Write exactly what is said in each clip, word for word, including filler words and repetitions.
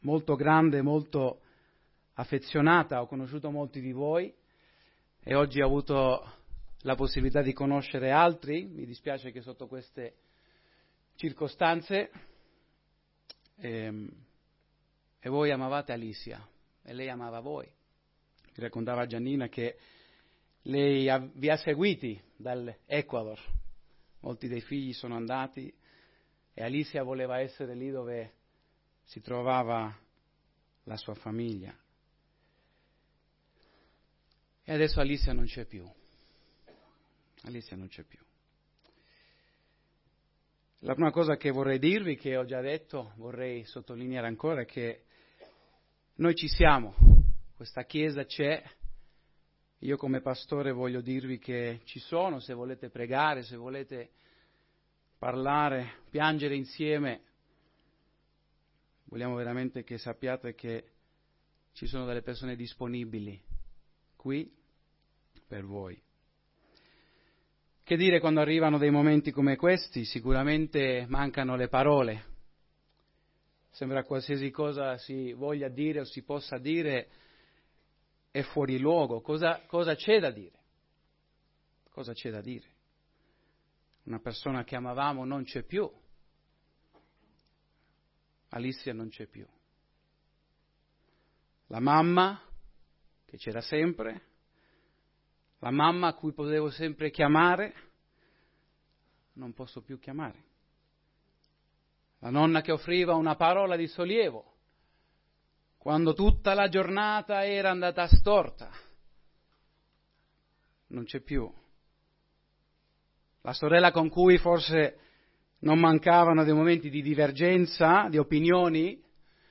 molto grande, molto affezionata. Ho conosciuto molti di voi e oggi ho avuto la possibilità di conoscere altri. Mi dispiace che sotto queste circostanze ehm, e voi amavate Alicia e lei amava voi. Mi raccontava Giannina che lei ha, vi ha seguiti dall'Ecuador, molti dei figli sono andati e Alicia voleva essere lì dove si trovava la sua famiglia. E adesso Alicia non c'è più. Alicia non c'è più. La prima cosa che vorrei dirvi, che ho già detto, vorrei sottolineare ancora, è che noi ci siamo, questa chiesa c'è. Io come pastore voglio dirvi che ci sono, se volete pregare, se volete parlare, piangere insieme. Vogliamo veramente che sappiate che ci sono delle persone disponibili qui per voi. Che dire quando arrivano dei momenti come questi? Sicuramente mancano le parole. Sembra qualsiasi cosa si voglia dire o si possa dire è fuori luogo. Cosa, cosa c'è da dire? Cosa c'è da dire? Una persona che amavamo non c'è più. Alicia non c'è più. La mamma che c'era sempre, la mamma a cui potevo sempre chiamare, non posso più chiamare. La nonna che offriva una parola di sollievo quando tutta la giornata era andata storta, non c'è più. La sorella con cui forse non mancavano dei momenti di divergenza, di opinioni,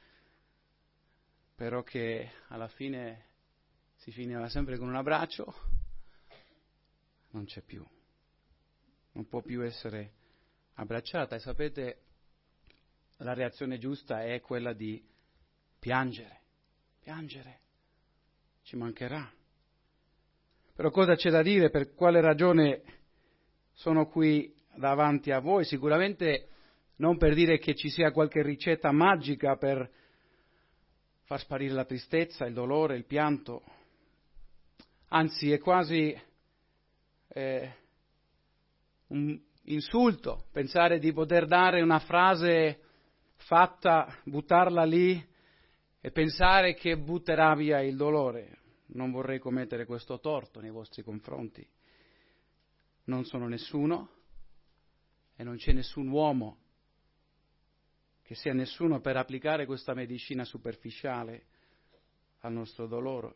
però che alla fine si finiva sempre con un abbraccio, non c'è più. Non può più essere abbracciata. E sapete, la reazione giusta è quella di piangere, piangere, ci mancherà. Però cosa c'è da dire? Per quale ragione sono qui davanti a voi? Sicuramente non per dire che ci sia qualche ricetta magica per far sparire la tristezza, il dolore, il pianto. Anzi, è quasi eh, un insulto pensare di poter dare una frase fatta, buttarla lì e pensare che butterà via il dolore. Non vorrei commettere questo torto nei vostri confronti. Non sono nessuno e non c'è nessun uomo che sia nessuno per applicare questa medicina superficiale al nostro dolore.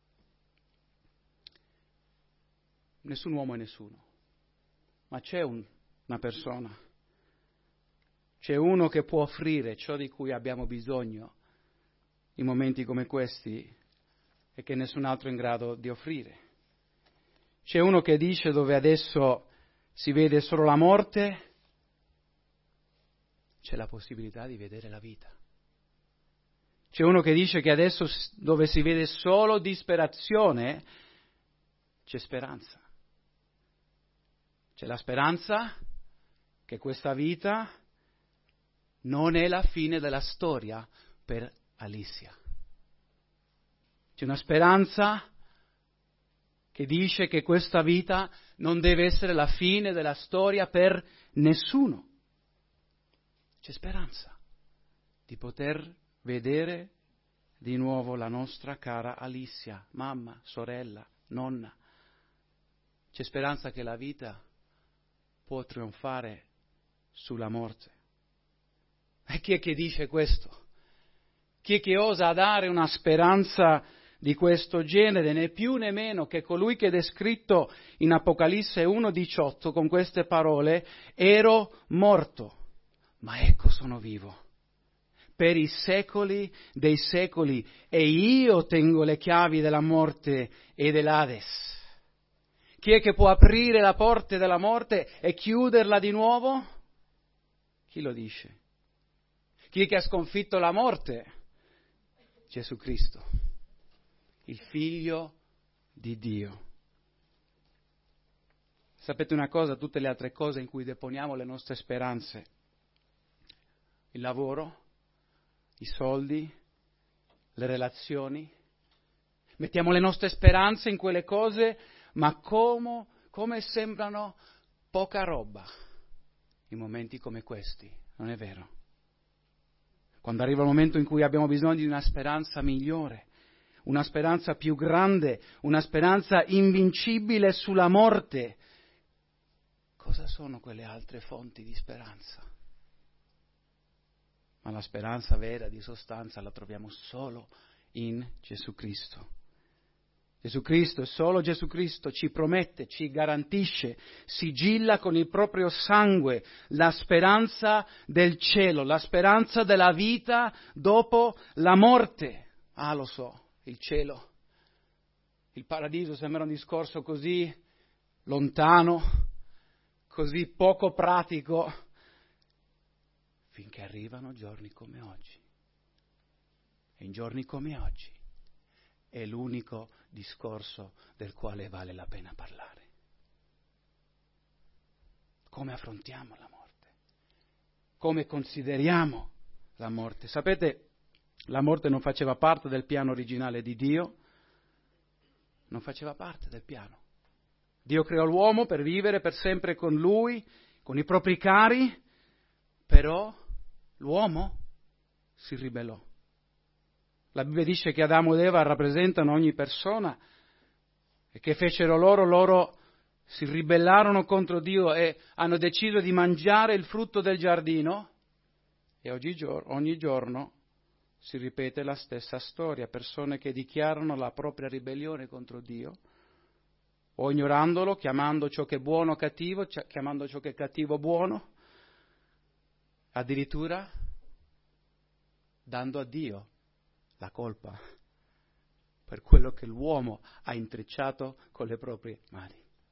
Nessun uomo è nessuno, ma c'è un, una persona, c'è uno che può offrire ciò di cui abbiamo bisogno in momenti come questi e che nessun altro è in grado di offrire. C'è uno che dice dove adesso si vede solo la morte, c'è la possibilità di vedere la vita. C'è uno che dice che adesso dove si vede solo disperazione, c'è speranza. C'è la speranza che questa vita non è la fine della storia per Alicia. C'è una speranza che dice che questa vita non deve essere la fine della storia per nessuno. C'è speranza di poter vedere di nuovo la nostra cara Alicia, mamma, sorella, nonna. C'è speranza che la vita può trionfare sulla morte. E chi è che dice questo? Chi è che osa dare una speranza di questo genere, né più né meno che colui che è descritto in Apocalisse uno diciotto con queste parole: ero morto, ma ecco sono vivo per i secoli dei secoli e io tengo le chiavi della morte e dell'Ades. Chi è che può aprire la porta della morte e chiuderla di nuovo? Chi lo dice? Chi è che ha sconfitto la morte? Gesù Cristo, il Figlio di Dio. Sapete una cosa? Tutte le altre cose in cui deponiamo le nostre speranze, il lavoro, i soldi, le relazioni, mettiamo le nostre speranze in quelle cose, ma come, come sembrano poca roba in momenti come questi, non è vero? Quando arriva il momento in cui abbiamo bisogno di una speranza migliore, una speranza più grande, una speranza invincibile sulla morte, cosa sono quelle altre fonti di speranza? Ma la speranza vera di sostanza la troviamo solo in Gesù Cristo. Gesù Cristo e solo Gesù Cristo ci promette, ci garantisce, sigilla con il proprio sangue la speranza del cielo, la speranza della vita dopo la morte. Ah, lo so, il cielo, il paradiso sembra un discorso così lontano, così poco pratico, finché arrivano giorni come oggi. E in giorni come oggi è l'unico discorso del quale vale la pena parlare. Come affrontiamo la morte? Come consideriamo la morte? Sapete, la morte non faceva parte del piano originale di Dio, non faceva parte del piano. Dio creò l'uomo per vivere per sempre con Lui, con i propri cari, però l'uomo si ribellò. La Bibbia dice che Adamo ed Eva rappresentano ogni persona e che fecero loro, loro si ribellarono contro Dio e hanno deciso di mangiare il frutto del giardino e oggi, ogni giorno si ripete la stessa storia, persone che dichiarano la propria ribellione contro Dio o ignorandolo, chiamando ciò che è buono cattivo, chiamando ciò che è cattivo buono, addirittura dando a Dio la colpa per quello che l'uomo ha intrecciato con le proprie mani.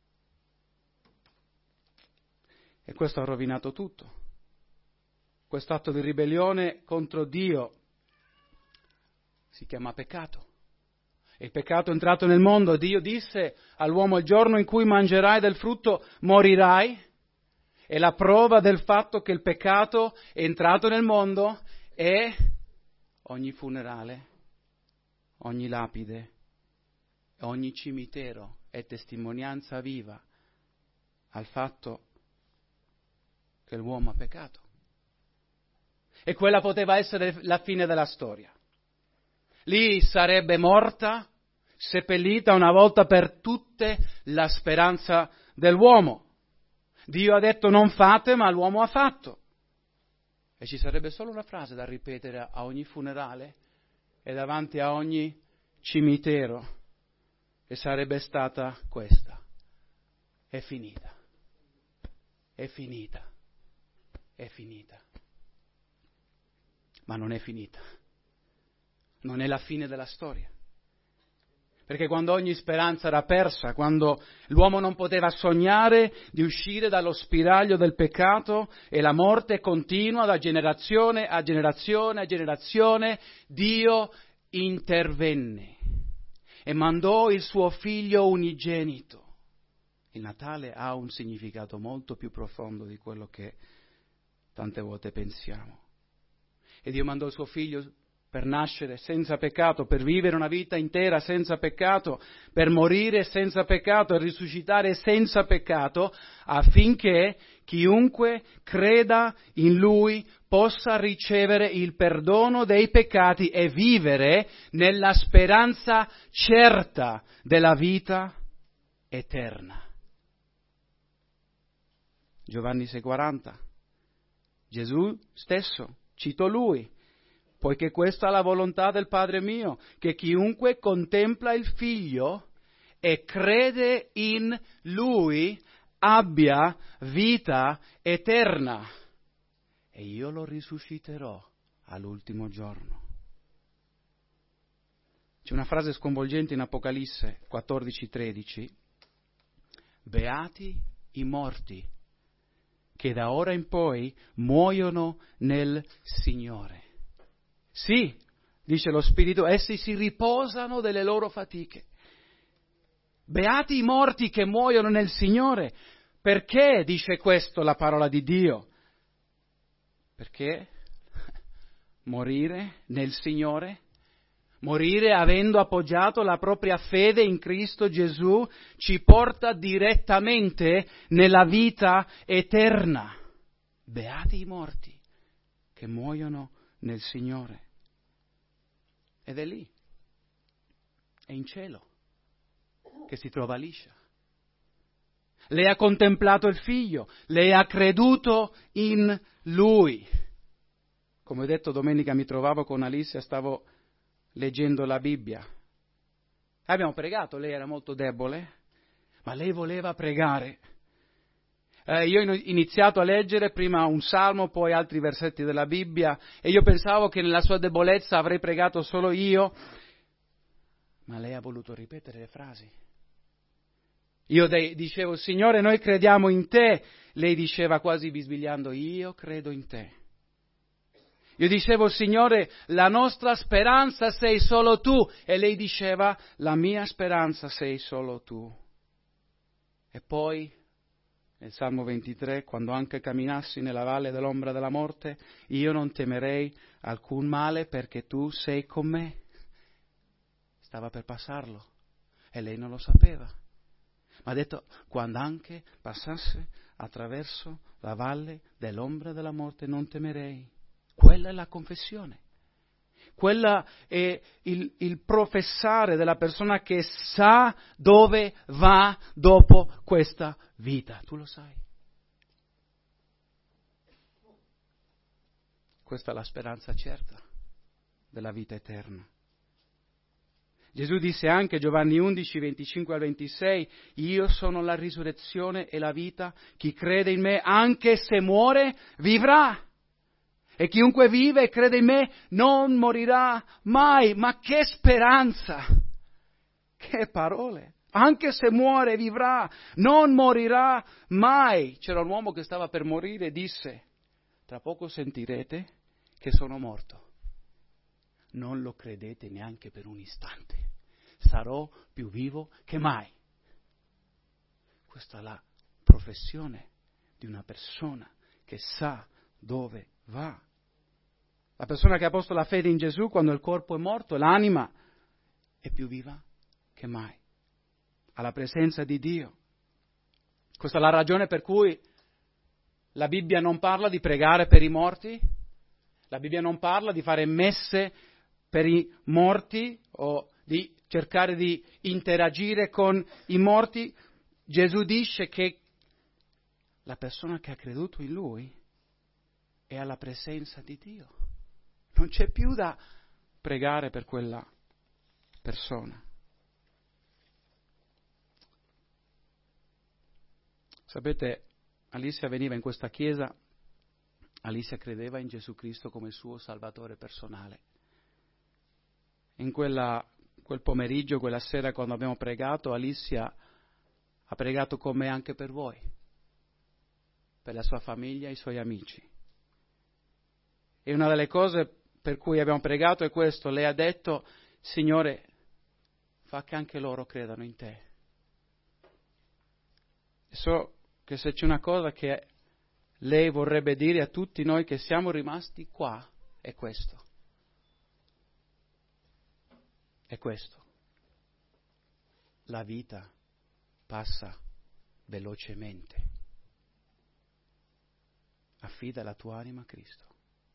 E questo ha rovinato tutto. Questo atto di ribellione contro Dio si chiama peccato. E il peccato è entrato nel mondo. Dio disse all'uomo: il giorno in cui mangerai del frutto morirai. E la prova del fatto che il peccato è entrato nel mondo è ogni funerale, ogni lapide, ogni cimitero è testimonianza viva al fatto che l'uomo ha peccato. E quella poteva essere la fine della storia. Lì sarebbe morta, seppellita una volta per tutte la speranza dell'uomo. Dio ha detto non fate, ma l'uomo ha fatto. E ci sarebbe solo una frase da ripetere a ogni funerale e davanti a ogni cimitero, e sarebbe stata questa: è finita, è finita, è finita. Ma non è finita, non è la fine della storia. Perché quando ogni speranza era persa, quando l'uomo non poteva sognare di uscire dallo spiraglio del peccato e la morte continua da generazione a generazione a generazione, Dio intervenne e mandò il suo figlio unigenito. Il Natale ha un significato molto più profondo di quello che tante volte pensiamo. E Dio mandò il suo figlio per nascere senza peccato, per vivere una vita intera senza peccato, per morire senza peccato e risuscitare senza peccato, affinché chiunque creda in Lui possa ricevere il perdono dei peccati e vivere nella speranza certa della vita eterna. Giovanni sei quaranta. Gesù stesso citò Lui: poiché questa è la volontà del Padre mio, che chiunque contempla il Figlio e crede in Lui abbia vita eterna, e io lo risusciterò all'ultimo giorno. C'è una frase sconvolgente in Apocalisse quattordici tredici: beati i morti, che da ora in poi muoiono nel Signore. Sì, dice lo Spirito, essi si riposano delle loro fatiche. Beati i morti che muoiono nel Signore. Perché dice questo la parola di Dio? Perché morire nel Signore, Morire avendo appoggiato la propria fede in Cristo Gesù ci porta direttamente nella vita eterna. Beati i morti che muoiono nel Signore. Ed è lì, è in cielo, che si trova Alicia. Lei ha contemplato il Figlio, lei ha creduto in Lui. Come ho detto, domenica mi trovavo con Alicia, stavo leggendo la Bibbia. Abbiamo pregato, lei era molto debole, ma lei voleva pregare. Eh, io ho iniziato a leggere prima un salmo, poi altri versetti della Bibbia, e io pensavo che nella sua debolezza avrei pregato solo io, ma lei ha voluto ripetere le frasi. Io de- dicevo, Signore, noi crediamo in te. Lei diceva quasi bisbigliando, io credo in te. Io dicevo, Signore, la nostra speranza sei solo tu. E lei diceva, la mia speranza sei solo tu. E poi, nel Salmo ventitré, quando anche camminassi nella valle dell'ombra della morte, io non temerei alcun male perché tu sei con me. Stava per passarlo e lei non lo sapeva. Ma ha detto, quando anche passasse attraverso la valle dell'ombra della morte non temerei. Quella è la confessione. Quella è il, il professare della persona che sa dove va dopo questa vita. Tu lo sai. Questa è la speranza certa della vita eterna. Gesù disse anche, Giovanni undici, venticinque al ventisei, io sono la risurrezione e la vita, chi crede in me, anche se muore, vivrà. E chiunque vive e crede in me non morirà mai. Ma che speranza! Che parole! Anche se muore, vivrà, non morirà mai. C'era un uomo che stava per morire e disse, tra poco sentirete che sono morto. Non lo credete neanche per un istante. Sarò più vivo che mai. Questa è la professione di una persona che sa dove va. La persona che ha posto la fede in Gesù quando il corpo è morto, l'anima è più viva che mai. Alla presenza di Dio. Questa è la ragione per cui la Bibbia non parla di pregare per i morti, la Bibbia non parla di fare messe per i morti o di cercare di interagire con i morti. Gesù dice che la persona che ha creduto in Lui è alla presenza di Dio. Non c'è più da pregare per quella persona. Sapete, Alicia veniva in questa chiesa, Alicia credeva in Gesù Cristo come suo Salvatore personale. In quella, quel pomeriggio, quella sera, quando abbiamo pregato, Alicia ha pregato con me anche per voi, per la sua famiglia e i suoi amici. E una delle cose per cui abbiamo pregato è questo, lei ha detto, Signore, fa che anche loro credano in te. E so che se c'è una cosa che lei vorrebbe dire a tutti noi che siamo rimasti qua, è questo. È questo. La vita passa velocemente. Affida la tua anima a Cristo.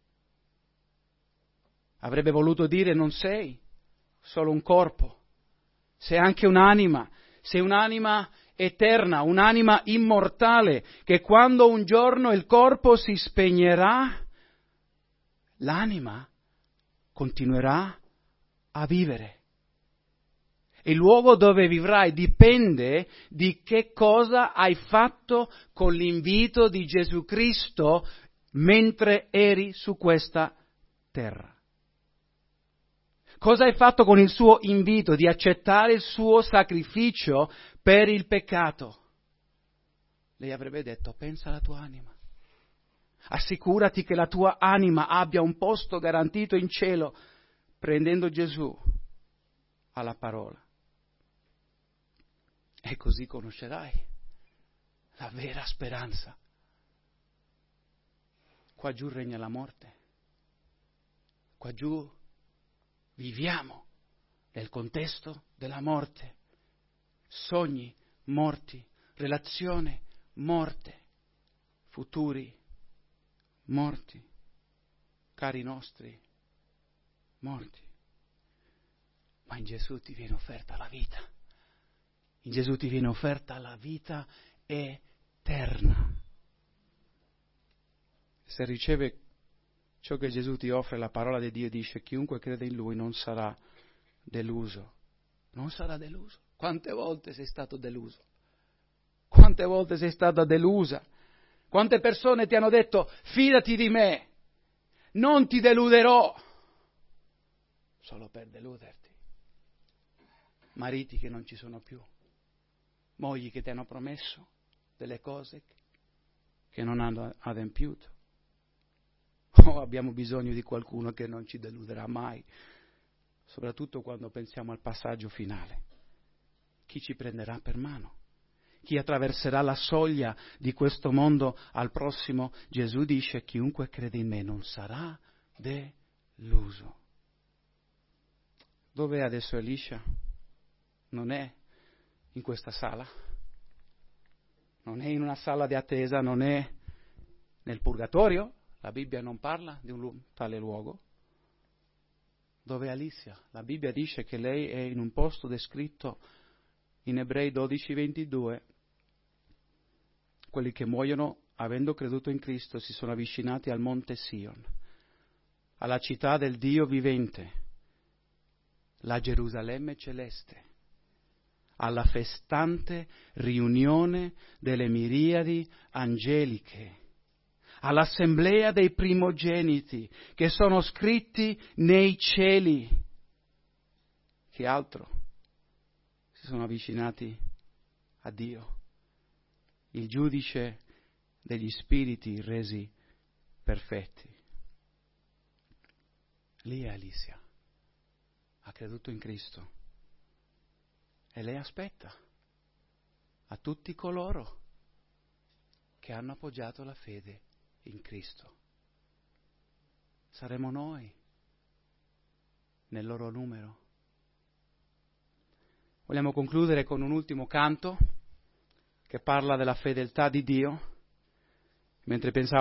Avrebbe voluto dire non sei solo un corpo, sei anche un'anima, sei un'anima eterna, un'anima immortale, che quando un giorno il corpo si spegnerà, l'anima continuerà a vivere. Il luogo dove vivrai dipende di che cosa hai fatto con l'invito di Gesù Cristo mentre eri su questa terra. Cosa hai fatto con il suo invito di accettare il suo sacrificio per il peccato? Lei avrebbe detto, pensa alla tua anima. Assicurati che la tua anima abbia un posto garantito in cielo, prendendo Gesù alla parola. E così conoscerai la vera speranza. Qua giù regna la morte. Qua giù viviamo nel contesto della morte. Sogni morti, relazione morte, futuri morti, cari nostri morti. Ma in Gesù ti viene offerta la vita. In Gesù ti viene offerta la vita eterna. Se riceve ciò che Gesù ti offre, la parola di Dio dice: chiunque crede in Lui non sarà deluso. Non sarà deluso. Quante volte sei stato deluso? Quante volte sei stata delusa? Quante persone ti hanno detto: fidati di me, non ti deluderò, solo per deluderti. Mariti che non ci sono più, mogli che ti hanno promesso delle cose che non hanno adempiuto. Oh, abbiamo bisogno di qualcuno che non ci deluderà mai, soprattutto quando pensiamo al passaggio finale. Chi ci prenderà per mano? Chi attraverserà la soglia di questo mondo al prossimo? Gesù dice: chiunque crede in me non sarà deluso. Dov'è adesso Elisha? Non è in questa sala, non è in una sala di attesa, non è nel purgatorio. La Bibbia non parla di un tale luogo. Dov'è Alicia? La Bibbia dice che lei è in un posto descritto in Ebrei dodici ventidue. Quelli che muoiono avendo creduto in Cristo si sono avvicinati al monte Sion, alla città del Dio vivente, la Gerusalemme celeste, alla festante riunione delle miriadi angeliche, all'assemblea dei primogeniti che sono scritti nei cieli. Che altro? Si sono avvicinati a Dio, il giudice degli spiriti resi perfetti. Lì è Alicia, ha creduto in Cristo e lei aspetta a tutti coloro che hanno appoggiato la fede in Cristo. Saremo noi nel loro numero. Vogliamo concludere con un ultimo canto che parla della fedeltà di Dio. Mentre pensavo